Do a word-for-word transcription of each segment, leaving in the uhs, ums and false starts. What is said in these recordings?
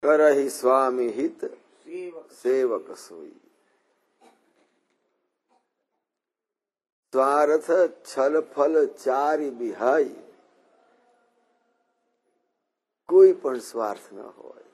કરहि સ્વામી હિત સેવક સોઈ। સ્વાર્થ છલ ફલ ચારી બિહાઈ, કોઈ પણ સ્વાર્થ ન હોય।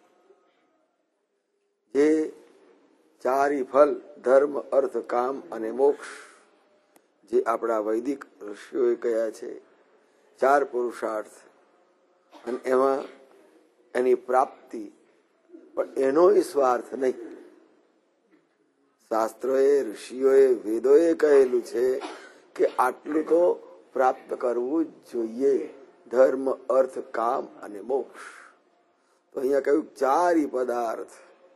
જે ચારી ફલ ધર્મ અર્થ કામ અને મોક્ષ, જે આપણા વૈદિક ઋષિઓએ કહ્યા છે ચાર પુરુષાર્થ, અને એમાં એની પ્રાપ્તિ, પણ એનો સ્વાર્થ નહીં। શાસ્ત્રોએ ઋષિઓએ વેદોએ કહેલું છે કે આટલું તો પ્રાપ્ત કરવું જ જોઈએ, ધર્મ અર્થ કામ અને મોક્ષ। તો અહીંયા કહ્યું ચારી પદાર્થ,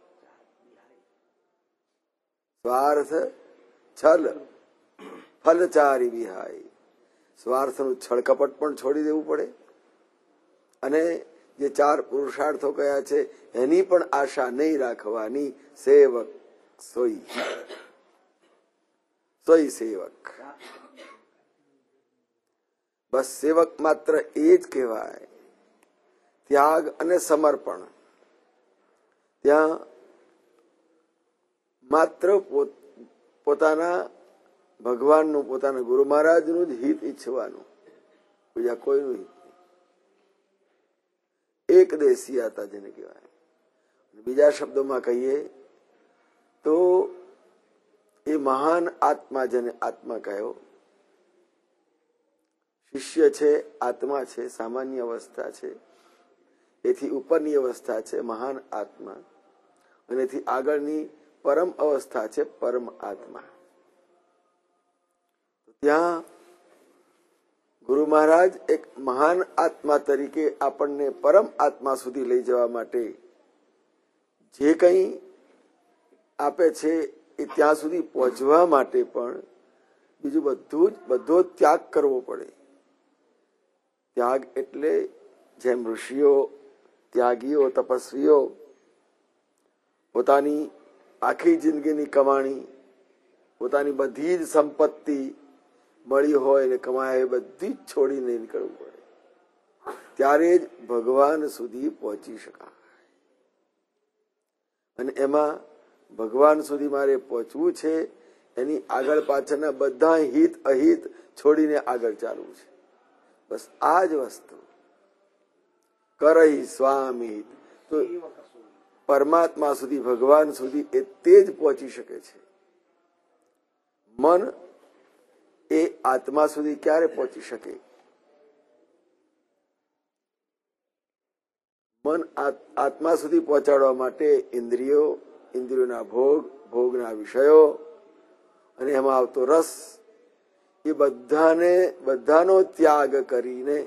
સ્વાર્થ છલ ફલ ચારી વિહાય। સ્વાર્થનું છળ કપટ પણ છોડી દેવું પડે, અને જે ચાર પુરુષાર્થો કયા છે એની પણ આશા નહીં રાખવાની। સેવક સોઈ, સોઈ સેવક। બસ સેવક માત્ર એ જ કહેવાય। ત્યાગ અને સમર્પણ, ત્યાં માત્ર પોતાના ભગવાનનું, પોતાના ગુરુ મહારાજનું જ હિત ઈચ્છવાનું, બીજા કોઈનું હિત નહીં। એક દેશીયતા જેને કહેવાય। બીજા શબ્દોમાં કહીએ તો એ મહાન આત્મા, જેને આત્મા કહ્યો, શિષ્ય છે, આત્મા છે, સામાન્ય અવસ્થા છે, એથી ઉપરની અવસ્થા છે મહાન આત્મા, અને એથી આગળની પરમ અવસ્થા છે પરમ આત્મા। ત્યાં ગુરુ મહારાજ એક મહાન આત્મા તરીકે આપણને પરમ આત્મા સુધી લઈ જવા માટે જે કંઈ આપે છે એ ત્યાં સુધી પહોંચવા માટે પણ બીજું બધું જ બધો ત્યાગ કરવો પડે। ત્યાગ એટલે જેમ ઋષિઓ, ત્યાગીઓ, તપસ્વીઓ પોતાની આખી જિંદગીની કમાણી, પોતાની બધી જ સંપત્તિ મળી હોય ને કમાય એ બધી જ છોડીને નીકળવું પડે, ત્યારે જ ભગવાન સુધી પહોંચી શકાય। અને એમાં ભગવાન સુધી મારે પહોંચવું છે, એની આગળ પાછળના બધા હિત અહિત છોડીને આગળ ચાલવું છે। બસ આ જ વસ્તુ કરહિ સ્વામી, તો પરમાત્મા સુધી, ભગવાન સુધી એ તે જ પહોંચી શકે છે। મન એ આત્મા સુધી ક્યારે પહોંચી શકે? મન આત્મા સુધી પહોંચાડવા માટે ઇન્દ્રિયો, ઇન્દ્રિયોના ભોગ, ભોગના વિષયો અને એમાં આવતો રસ, એ બધાને બધાનો ત્યાગ કરીને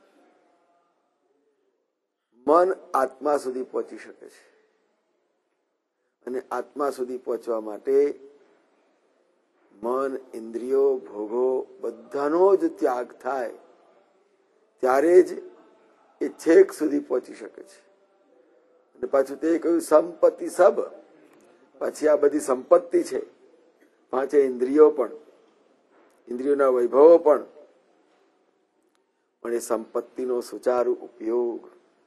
મન આત્મા સુધી પહોંચી શકે છે। અને આત્મા સુધી પહોંચવા માટે મન, ઇન્દ્રિયો, ભોગો બધાનો જ ત્યાગ થાય, ત્યારે જ એ છેક સુધી પહોંચી શકે છે। અને પાછું તે કહ્યું સંપત્તિ સબ, પછી આ બધી સંપત્તિ છે, પાંચે ઇન્દ્રિયો પણ, ઇન્દ્રિયોના વૈભવો પણ, પણ એ સંપત્તિનો સુચારુ ઉપયોગ,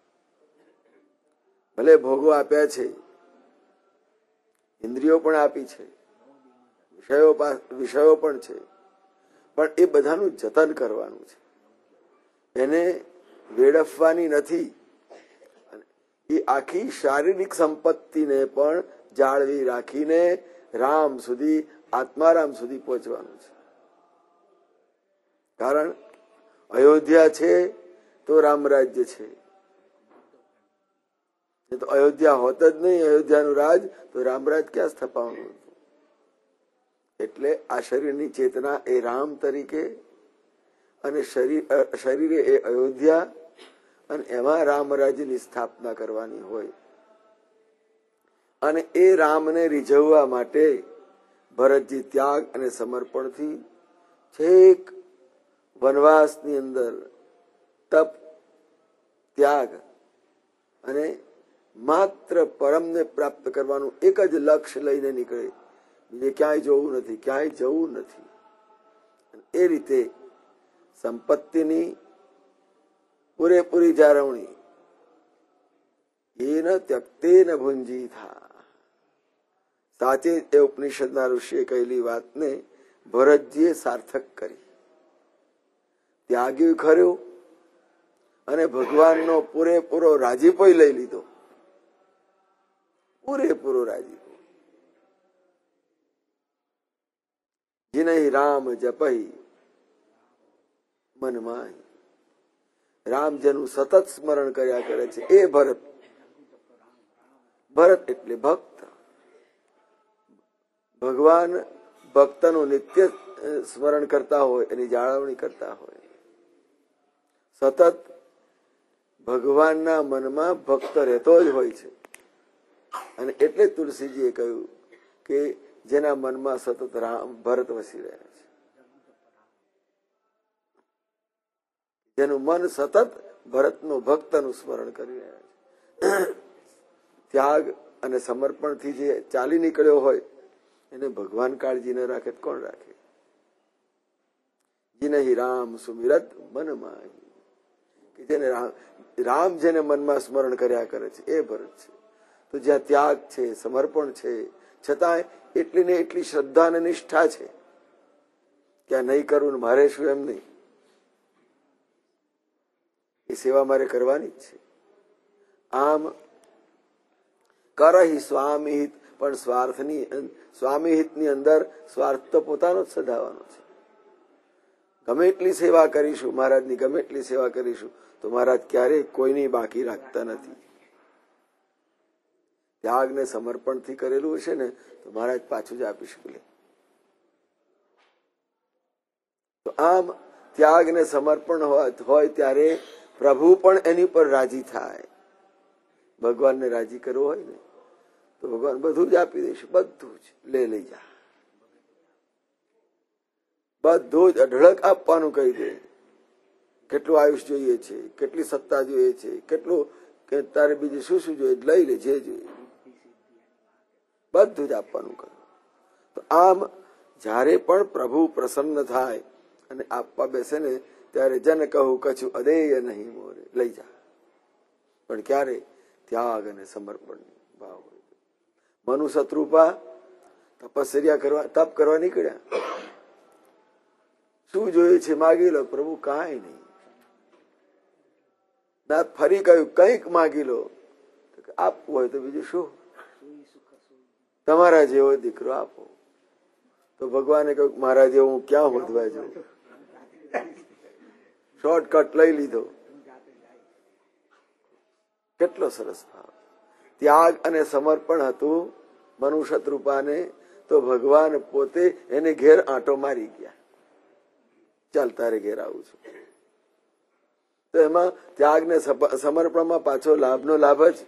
ભલે ભોગો આપ્યા છે, ઇન્દ્રિયો પણ આપી છે, વિષયો વિષયો પણ છે, પણ એ બધાનું જતન કરવાનું છે, એને વેડફવાની નથી। એ આખી શારીરિક સંપત્તિને પણ જાળવી રાખીને રામ સુધી, આત્મારામ સુધી પહોંચવાનું છે। કારણ અયોધ્યા છે તો રામ રાજ્ય છે, તો અયોધ્યા હોત જ નહીં, અયોધ્યાનું રાજ, તો રામરાજ ક્યાં સ્થપાવવાનું હતું? એટલે આ શરીરની ચેતના એ રામ તરીકે, અને શરીર શરીરે એ અયોધ્યા, અને એમાં રામરાજ્યની સ્થાપના કરવાની હોય। અને એ રામને રીઝવવા માટે ભરતજી ત્યાગ અને સમર્પણથી છેક વનવાસની અંદર તપ, ત્યાગ અને માત્ર પરમને પ્રાપ્ત કરવાનું એક જ લક્ષ્ય લઈને નીકળે, બીજે ક્યાંય જવું નથી, ક્યાંય જવું નથી। એ રીતે સંપત્તિની પૂરેપૂરી જાળવણી એ ન ત્યક્તે ન ભુંજી થા. સાચે એ ઉપનિષદના ઋષિએ કહેલી વાતને ભરતજીએ સાર્થક કરી. ત્યાગ્યું ખર્યું અને ભગવાનનો પૂરેપૂરો રાજીપો લઈ લીધો. પૂરેપૂરો રાજીપો. જીનહી રામ જપહી મનમાં. રામ જેનું સતત સ્મરણ કર્યા કરે છે એ ભરત. ભરત એટલે ભક્ત. ભગવાન ભક્તનું નિત્ય સ્મરણ કરતા હોય, એની જાળવણી કરતા હોય. સતત ભગવાનના મનમાં ભક્ત રહેતો જ હોય છે. અને એટલે તુલસીજીએ કહ્યું કે જેના મનમાં સતત રામ ભરત વસી રહ્યા છે, જેનું મન સતત ભરતનું ભક્તનું સ્મરણ કરી રહ્યા છે. ત્યાગ અને સમર્પણથી જે ચાલી નીકળ્યો હોય એને ભગવાન કાળજી ન રાખે કોણ રાખે? જીનહી રામ સુમિરત મનમાં. કે જેને રામ જેને મનમાં સ્મરણ કર્યા કરે છે એ ભરત છે. તો જ્યાં ત્યાગ છે, સમર્પણ છે, છતાંય એટલી ને એટલી શ્રદ્ધા અને નિષ્ઠા છે કે આ નહીં કરવું ને મારે શું એમ નહીં. એ સેવા મારે કરવાની જ છે. આમ કરહી સ્વામી હિત, પણ સ્વાર્થની સ્વામી હિતની અંદર સ્વાર્થ તો પોતાનો જ સધાવાનો છે. ગમે એટલી સેવા કરીશું, મહારાજની ગમે એટલી સેવા કરીશું તો મહારાજ ક્યારેય કોઈની બાકી રાખતા નથી. ત્યાગ ને સમર્પણથી કરેલું હશે ને તો મહારાજ પાછું જ આપી શકે. તો આમ ત્યાગ ને સમર્પણ હોય ત્યારે પ્રભુ પણ એની પર રાજી થાય. ભગવાનને રાજી કરવો હોય ને તો ભગવાન બધું જ આપી દેશે. બધું જ લે લઈ જા, બધું જ અઢળક આપવાનું કહી દે. કેટલું આયુષ જોઈએ છે, કેટલી સત્તા જોઈએ છે, કેટલું તારે બીજું શું શું જોઈએ લઈ લે, જે જોઈએ બધું જ આપવાનું કહ્યું. તો આમ જયારે પણ પ્રભુ પ્રસન્ન થાય અને આપવા બેસે ને ત્યારે જન કહું કછું અદેય નહીં મોરે, લઈ જા. પણ ક્યારે? ત્યાગ અને સમર્પણ ભાવ. મનુ શત્રુપા તપસ્યા કરવા તપ કરવા નીકળ્યા. શું જોઈએ છે માગી લો. પ્રભુ કાંઈ નહીં. ના ફરી કહ્યું કંઈક માગી લો. આપવું હોય તો બીજું શું, તમારા જેવો દીકરો આપો. તો ભગવાને કહ્યું મારા જેવો હું ક્યાં હોદવા જાઉં. શોર્ટકટ લઈ લીધો. કેટલો સરસ ભાવ. ત્યાગ અને સમર્પણ હતું મનુ શત્રુપાને, તો ભગવાન પોતે એને ઘેર આંટો મારી ગયા. ચાલ તારે ઘેર આવું છું. તો એમાં ત્યાગ ને સમર્પણમાં પાછો લાભનો લાભ જ.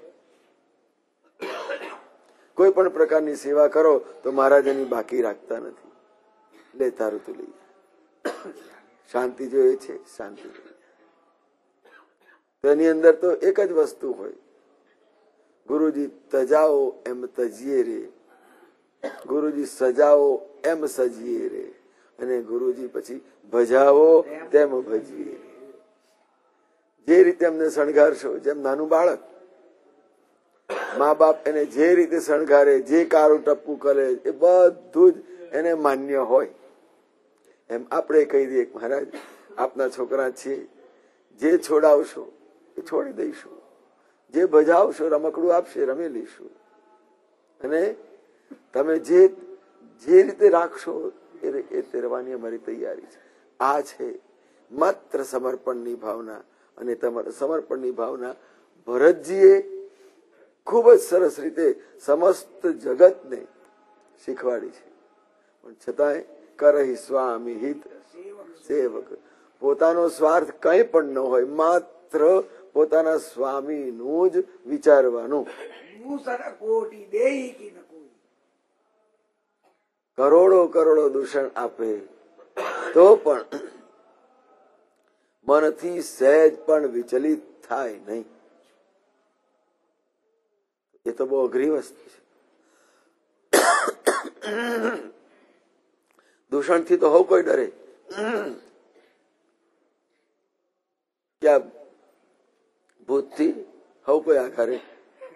કોઈ પણ પ્રકારની સેવા કરો તો મહારાજ એની બાકી રાખતા નથી. લે તારું તું લઈ. શાંતિ જોઈએ છે, શાંતિ જોઈએ. તો એની અંદર તો એક જ વસ્તુ હોય, ગુરુજી તજાઓ એમ તજીએ રે, ગુરુજી સજાઓ એમ સજીએ રે, અને ગુરુજી પછી ભજાવો તેમ ભજીએ. જે રીતે એમને શણગારશો, જેમ નાનું બાળક મા બાપ એને જે રીતે શણગારે, જે કારું ટપકું કરે એ બધું જ એને માન્ય હોય. એમ આપણે કહી દઈએ મહારાજ આપના છોકરા છીએ, જે છોડાવશો એ છોડી દઈશું, જે ભજાવશો રમકડું આપશે રમી લઈશું, અને તમે જે જે રીતે રાખશો એ રીતે રહેવાની અમારી તૈયારી છે. આ છે માત્ર સમર્પણની ભાવના. અને તમારા સમર્પણની ભાવના ભરતજીએ ખૂબ જ સરસ રીતે સમસ્ત જગતને શીખવાડી છે. પણ છતાંય કરહી સ્વામી હિત સેવક. પોતાનો સ્વાર્થ કંઈ પણ ન હોય, માત્ર પોતાના સ્વામીનું જ વિચારવાનું. કરોડો કરોડો દૂષણ આપે તો પણ મનથી સહેજ પણ વિચલિત થાય નહીં. એ તો બહુ અઘરી વસ્તુ છે. દૂષણથી તો હવ કોઈ ડરે. ક્યાં ભૂતથી હવ કોઈ આઘારે.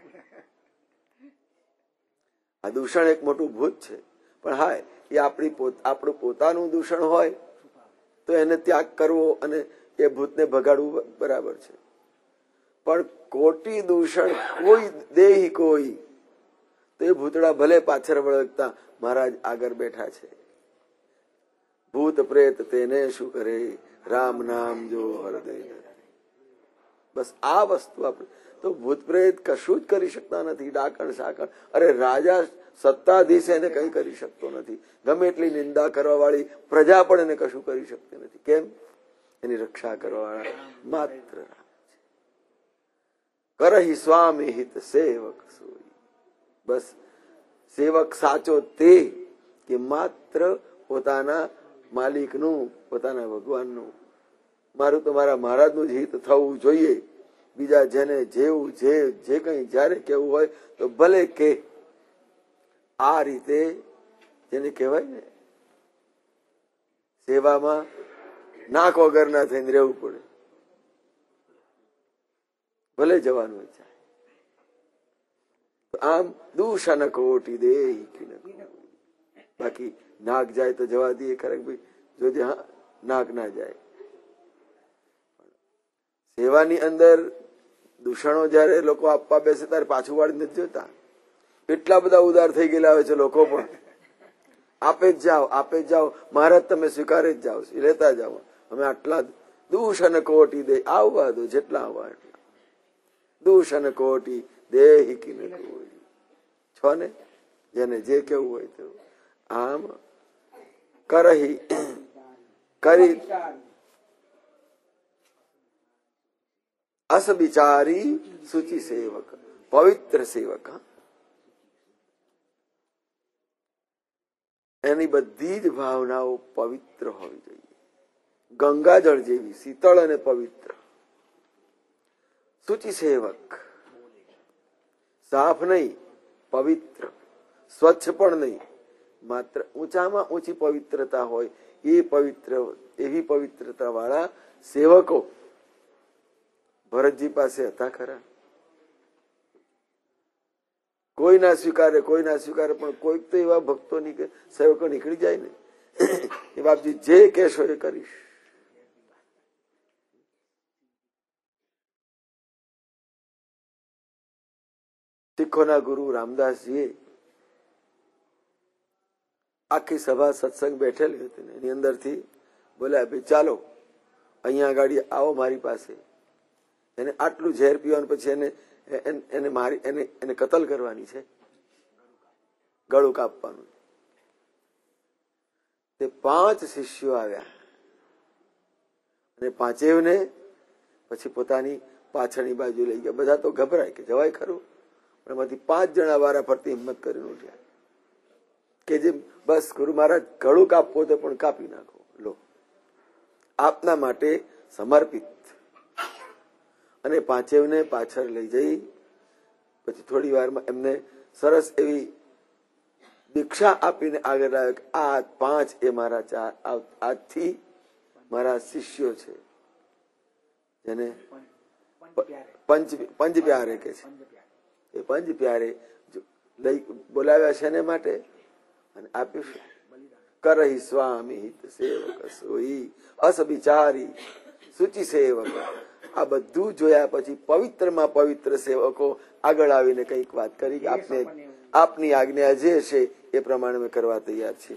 આ દૂષણ એક મોટું ભૂત છે, પણ હા એ આપણી આપણું પોતાનું દૂષણ હોય તો એને ત્યાગ કરવો અને એ ભૂતને ભગાડવું બરાબર છે. પણ કોટી દૂષણ કોઈ દેહી કોઈ તો એ ભૂતડા ભલે પાછળ વળગતા મહારાજ આગળ બેઠા છે. ભૂત પ્રેત તેને શું કરે, રામ નામ જો હૃદય. બસ આ વસ્તુ આપણે તો ભૂત પ્રેત કશું જ કરી શકતા નથી. ડાકણ સાકણ, અરે રાજા સત્તાધીશ એને કઈ કરી શકતો નથી. ગમે એટલી નિંદા કરવા વાળી પ્રજા પણ એને કશું કરી શકતી નથી. કેમ? એની રક્ષા કરવા વાળા માત્ર રામ છે. કરહી સ્વામી હિત સેવક સોઈ. બસ સેવક સાચો તે કે માત્ર પોતાના માલિકનું, પોતાના ભગવાનનું, મારું તો મારા મહારાજનું જ હિત થવું જોઈએ. બીજા જેને જેવું જે જે કઈ જયારે કેવું હોય તો ભલે કે. આ રીતે જેને કહેવાય ને સેવામાં નાક વગર ના થઈને રહેવું પડે. ભલે જવાનું હોય ચાહે. આમ દૂષણ કોટી દે. બાકી નાક જાય તો જવા દઈએ ખરે ભાઈ, જો હા નાક ના જાય. સેવાની અંદર દૂષણો જયારે લોકો આપવા બેસે ત્યારે પાછું વાળી નથી જોતા. એટલા બધા ઉદાર થઈ ગયેલા હોય છે લોકો પણ. આપે જ જાઓ, આપે જ જાઓ, મહારાજ તમે સ્વીકારે જ જાઓ, લેતા જાઓ. અમે આટલા દૂષણ કોટી દે, આવવા દો જેટલા આવવા એટલા. દૂષણ કોટી દેહી કી ન કોઈ. છો ને જેને જે કેવું હોય તેવું. આમ કરહી કરી અસ બિચારી સુચિ સેવક, પવિત્ર સેવક. એની બધી જ ભાવનાઓ પવિત્ર હોવી જોઈએ. ગંગાજળ જેવી શીતળ અને પવિત્ર. સુચિ સેવક, સાફ નહીં, પવિત્ર. સ્વચ્છ પણ નહીં, માત્ર ઊંચામાં ઊંચી પવિત્રતા હોય એ પવિત્ર, એવી પવિત્રતા વાળા સેવકો ભરતજી પાસે હતા ખરા. કોઈ ના સ્વીકારે, કોઈ ના સ્વીકારે, પણ કોઈક તો એવા ભક્તો ની સેવકો નીકળી જાય ને, એ બાપજી જે કહેશો એ કરીશ. શીખોના ગુરુ રામદાસજીએ આખી સભા સત્સંગ બેઠેલી હતી, એની અંદરથી બોલ્યા ભાઈ ચાલો અહીંયા આગળ આવો મારી પાસે. એને આટલું ઝેર પીવાનું, પછી એને એને મારી એને એને કતલ કરવાની છે, ગળું કાપવાનું. તે પાંચ શિષ્યો આવ્યા અને પાંચેવને પછી પોતાની પાછળની બાજુ લઈ ગયા. બધા તો ગભરાય કે જવાય ખરું, પણ એમાંથી પાંચ જણા વારા ફરતી હિંમત કરીને ઉઠ્યા કે જે બસ ગુરુ મહારાજ ગળું કાપવો તો પણ કાપી નાખો, લો આપના માટે સમર્પિત. અને પાંચેવને પાછળ લઈ જઈ પછી થોડી વારમાં એમને સરસ એવી દીક્ષા આપીને આગળ લાવ્યો કે આ પાંચ એ મારા ચાર આજથી મારા શિષ્યો છે, જેને પંચ પંચ પ્યારે કે છે. એ પંચ પ્યારે લઈ બોલાવ્યા છે એને માટે અને આપ્યું છે. કરહી સ્વામી હિત સેવક સોઈ, અસ બિચારી સુચિ સેવક. આ બધું જોયા પછી પવિત્રમાં પવિત્ર સેવકો આગળ આવીને કઈક વાત કરી કે આપને આપની આજ્ઞા જે છે એ પ્રમાણે અમે કરવા તૈયાર છીએ.